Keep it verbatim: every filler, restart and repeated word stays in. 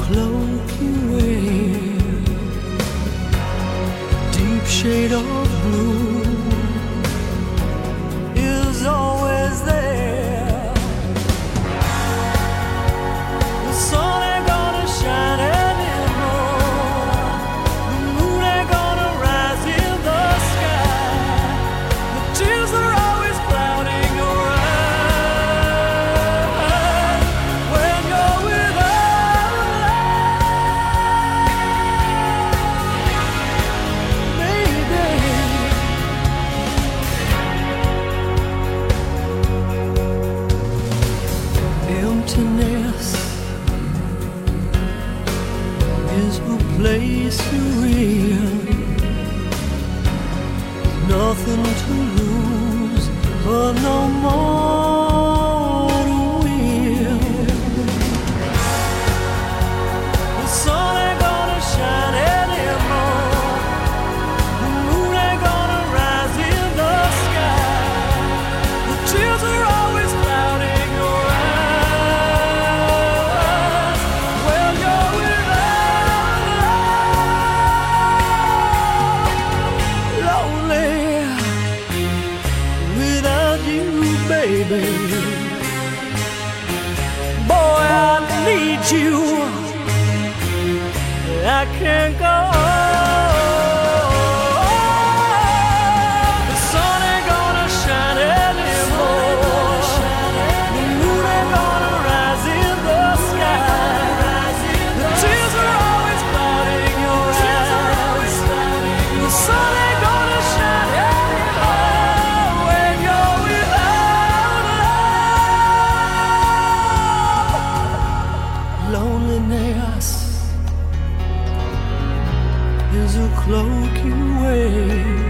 cloak you wear, deep shade of blue is always there. The sun ain't gonna shine anymore, the moon ain't gonna rise in the sky, the tears are always clouding your eyes when you're without love, baby. Emptiness is a place you're in, nothing to lose, but no more to win. The sun ain't gonna shine anymore, the moon ain't gonna rise in the sky, the tears are always clouding your eyes when you're without love. Lonely without you, baby. Boy, I need you. I can't go on. The sun ain't gonna shine anymore, the moon ain't gonna rise in the sky, the tears are always clouding your eyes. The sun ain't gonna shine anymore when you're without love. Loneliness is a cloak you wear,